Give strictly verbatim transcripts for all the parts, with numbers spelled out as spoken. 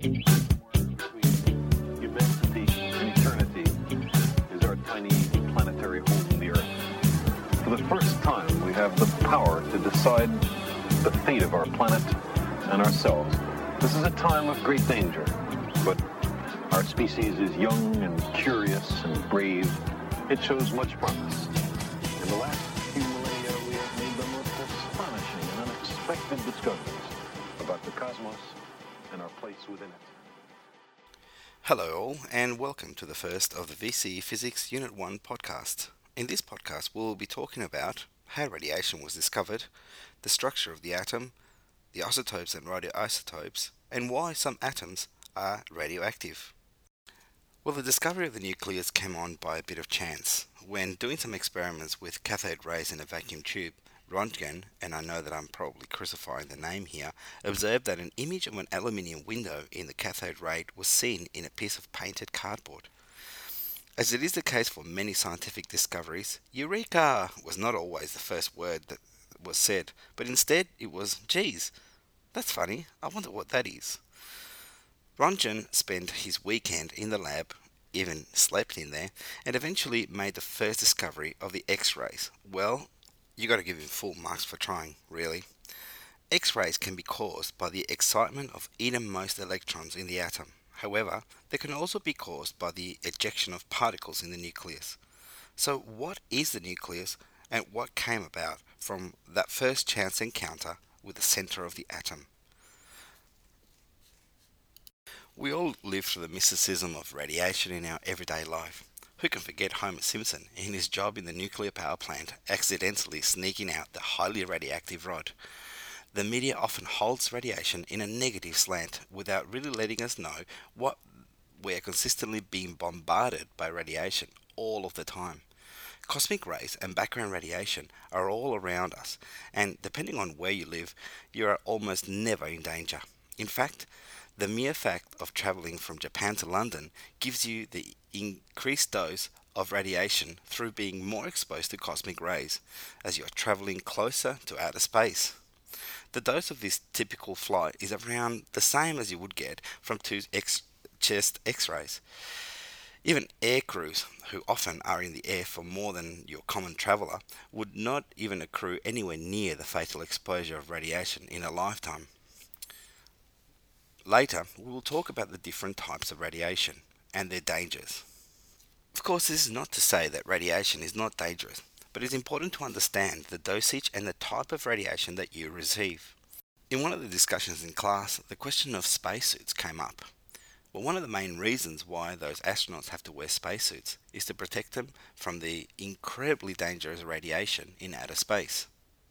Between immensity and eternity is our tiny planetary home, the Earth. For the first time, we have the power to decide the fate of our planet and ourselves. This is a time of great danger, but our species is young and curious and brave. It shows much promise. In the last few millennia, we have made the most astonishing and unexpected discoveries about the cosmos and our place within it. Hello all, and welcome to the first of the V C E Physics Unit one podcast. In this podcast, we'll be talking about how radiation was discovered, the structure of the atom, the isotopes and radioisotopes, and why some atoms are radioactive. Well, the discovery of the nucleus came on by a bit of chance. When doing some experiments with cathode rays in a vacuum tube, Röntgen, and I know that I'm probably crucifying the name here, observed that an image of an aluminium window in the cathode ray was seen in a piece of painted cardboard. As it is the case for many scientific discoveries, Eureka was not always the first word that was said, but instead it was, geez, that's funny, I wonder what that is. Röntgen spent his weekend in the lab, even slept in there, and eventually made the first discovery of the X-rays. Well, you got to give him full marks for trying, really. X-rays can be caused by the excitement of innermost electrons in the atom. However, they can also be caused by the ejection of particles in the nucleus. So what is the nucleus, and what came about from that first chance encounter with the center of the atom? We all live through the mysticism of radiation in our everyday life. Who can forget Homer Simpson in his job in the nuclear power plant accidentally sneaking out the highly radioactive rod? The media often holds radiation in a negative slant without really letting us know what we are consistently being bombarded by radiation all of the time. Cosmic rays and background radiation are all around us, and depending on where you live, you are almost never in danger. In fact, the mere fact of travelling from Japan to London gives you the increased dose of radiation through being more exposed to cosmic rays as you are travelling closer to outer space. The dose of this typical flight is around the same as you would get from two X- chest X-rays. Even air crews, who often are in the air for more than your common traveller, would not even accrue anywhere near the fatal exposure of radiation in a lifetime. Later, we will talk about the different types of radiation and their dangers. Of course, this is not to say that radiation is not dangerous, but it's important to understand the dosage and the type of radiation that you receive. In one of the discussions in class, the question of spacesuits came up. Well, one of the main reasons why those astronauts have to wear spacesuits is to protect them from the incredibly dangerous radiation in outer space.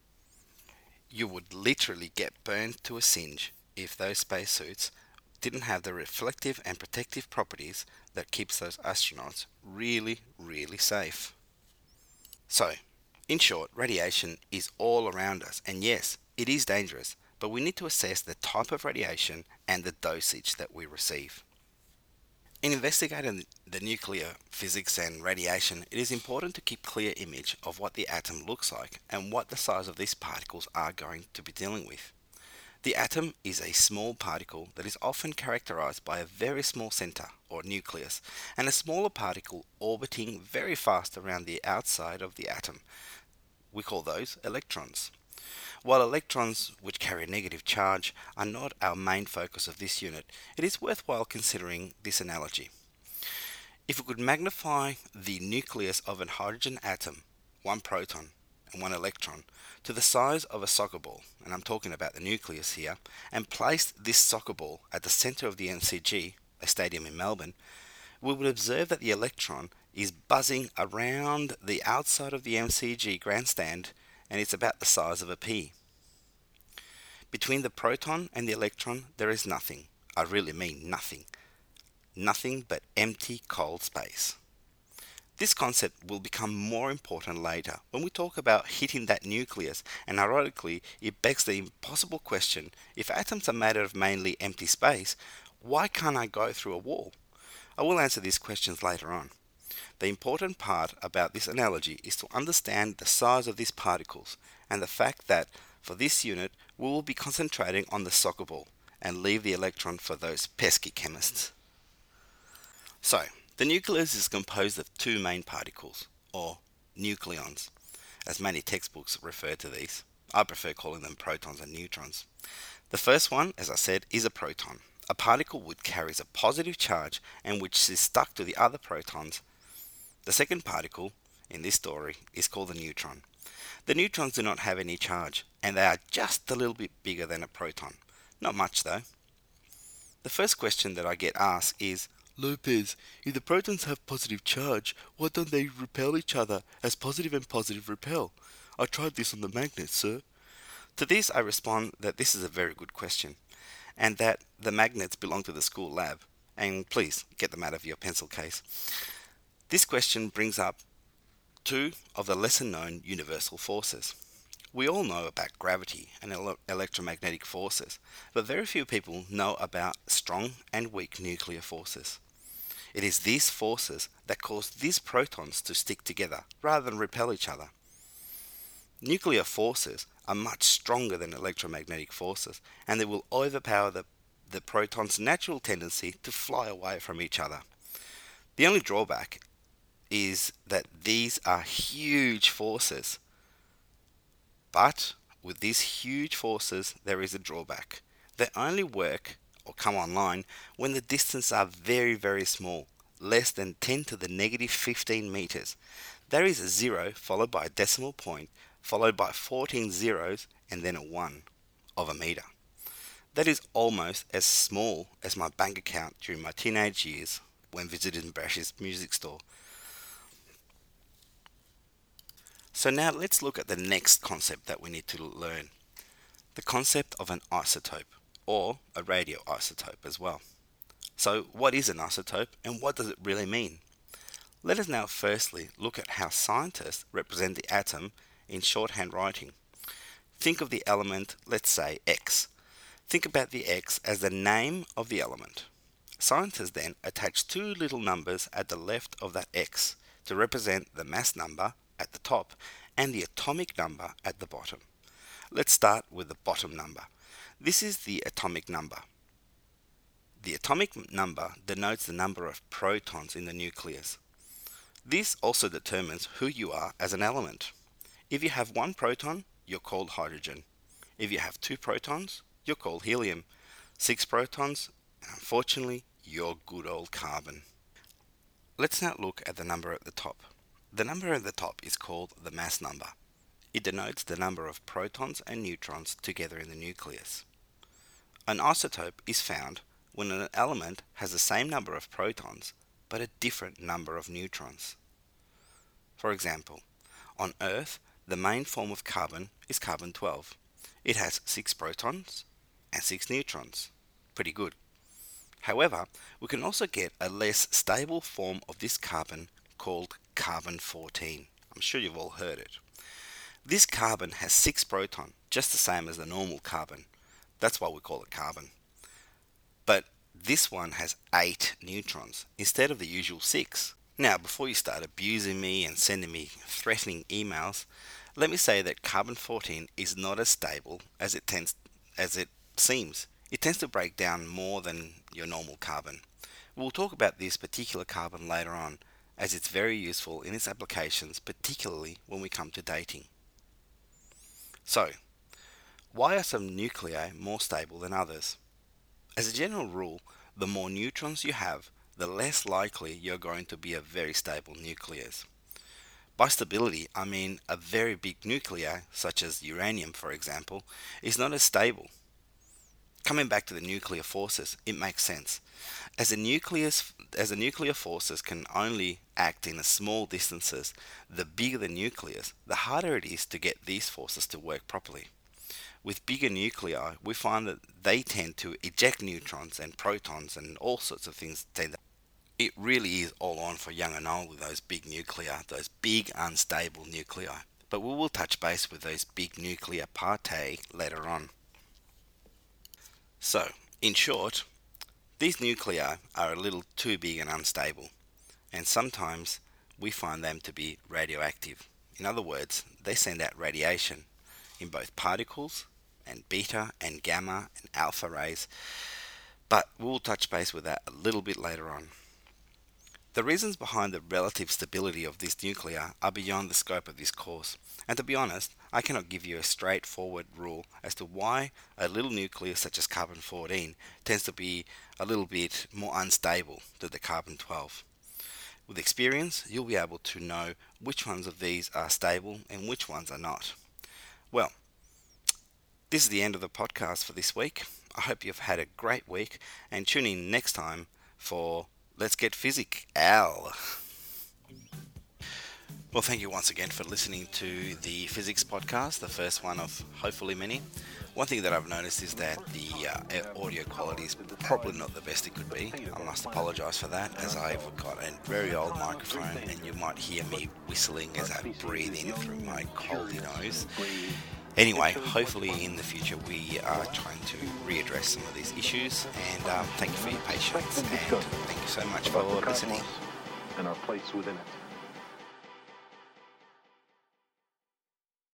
You would literally get burned to a singe if those spacesuits didn't have the reflective and protective properties that keeps those astronauts really, really safe. So, in short, radiation is all around us, and yes, it is dangerous, but we need to assess the type of radiation and the dosage that we receive. In investigating the nuclear physics and radiation, it is important to keep clear image of what the atom looks like and what the size of these particles are going to be dealing with. The atom is a small particle that is often characterized by a very small center or nucleus and a smaller particle orbiting very fast around the outside of the atom. We call those electrons. While electrons, which carry a negative charge, are not our main focus of this unit, it is worthwhile considering this analogy. If we could magnify the nucleus of a hydrogen atom, one proton and one electron, to the size of a soccer ball, and I'm talking about the nucleus here, and placed this soccer ball at the center of the M C G, a stadium in Melbourne, we would observe that the electron is buzzing around the outside of the M C G grandstand, and it's about the size of a pea. Between the proton and the electron, there is nothing. I really mean nothing. Nothing but empty, cold space. This concept will become more important later when we talk about hitting that nucleus, and ironically, it begs the impossible question, if atoms are made out of mainly empty space, why can't I go through a wall? I will answer these questions later on. The important part about this analogy is to understand the size of these particles and the fact that for this unit we will be concentrating on the soccer ball, and leave the electron for those pesky chemists. So, the nucleus is composed of two main particles, or nucleons, as many textbooks refer to these. I prefer calling them protons and neutrons. The first one, as I said, is a proton, a particle which carries a positive charge and which is stuck to the other protons. The second particle in this story is called a neutron. The neutrons do not have any charge, and they are just a little bit bigger than a proton. Not much though. The first question that I get asked is, Lopez, if the protons have positive charge, why don't they repel each other as positive and positive repel? I tried this on the magnet, sir. To this I respond that this is a very good question, and that the magnets belong to the school lab, and please get them out of your pencil case. This question brings up two of the lesser known universal forces. We all know about gravity and ele- electromagnetic forces, but very few people know about strong and weak nuclear forces. It is these forces that cause these protons to stick together rather than repel each other. Nuclear forces are much stronger than electromagnetic forces, and they will overpower the, the proton's natural tendency to fly away from each other. The only drawback is that these are huge forces. But with these huge forces, there is a drawback. They only work or come online when the distances are very, very small, less than ten to the negative fifteen meters. There is a zero followed by a decimal point, followed by fourteen zeros, and then a one of a meter. That is almost as small as my bank account during my teenage years when visiting Brash's music store. So now let's look at the next concept that we need to learn. The concept of an isotope, or a radioisotope as well. So what is an isotope and what does it really mean? Let us now firstly look at how scientists represent the atom in shorthand writing. Think of the element, let's say X. Think about the X as the name of the element. Scientists then attach two little numbers at the left of that X to represent the mass number at the top and the atomic number at the bottom. Let's start with the bottom number. This is the atomic number. The atomic number denotes the number of protons in the nucleus. This also determines who you are as an element. If you have one proton, you're called hydrogen. If you have two protons, you're called helium. Six protons, and unfortunately, you're good old carbon. Let's now look at the number at the top. The number at the top is called the mass number. It denotes the number of protons and neutrons together in the nucleus. An isotope is found when an element has the same number of protons but a different number of neutrons. For example, on Earth, the main form of carbon is carbon twelve. It has six protons and six neutrons. Pretty good. However, we can also get a less stable form of this carbon called carbon fourteen. I'm sure you've all heard it. This carbon has six protons, just the same as the normal carbon. That's why we call it carbon. But this one has eight neutrons instead of the usual six. Now, before you start abusing me and sending me threatening emails, let me say that carbon fourteen is not as stable as it tends as it seems. It tends to break down more than your normal carbon. We'll talk about this particular carbon later on, as it's very useful in its applications, particularly when we come to dating. So, why are some nuclei more stable than others? As a general rule, the more neutrons you have, the less likely you're going to be a very stable nucleus. By stability, I mean a very big nuclei, such as uranium for example, is not as stable. Coming back to the nuclear forces, it makes sense. As a nucleus, as a nuclear forces can only act in a small distances, the bigger the nucleus, the harder it is to get these forces to work properly. With bigger nuclei, we find that they tend to eject neutrons and protons and all sorts of things. It really is all on for young and old with those big nuclei, those big unstable nuclei. But we will touch base with those big nuclear partae later on. So, in short, these nuclei are a little too big and unstable, and sometimes we find them to be radioactive. In other words, they send out radiation in both particles and beta and gamma and alpha rays, but we'll touch base with that a little bit later on. The reasons behind the relative stability of this nuclei are beyond the scope of this course, and to be honest, I cannot give you a straightforward rule as to why a little nucleus such as carbon fourteen tends to be a little bit more unstable than the carbon twelve. With experience, you'll be able to know which ones of these are stable and which ones are not. Well, this is the end of the podcast for this week. I hope you've had a great week, and tune in next time for Let's Get Physical. Well, thank you once again for listening to the physics podcast, the first one of hopefully many. One thing that I've noticed is that the uh, audio quality is probably not the best it could be. I must apologise for that, as I've got a very old microphone and you might hear me whistling as I breathe in through my coldy nose. Anyway, hopefully in the future we are trying to readdress some of these issues, and um, thank you for your patience, and thank you so much for listening. And our place within it.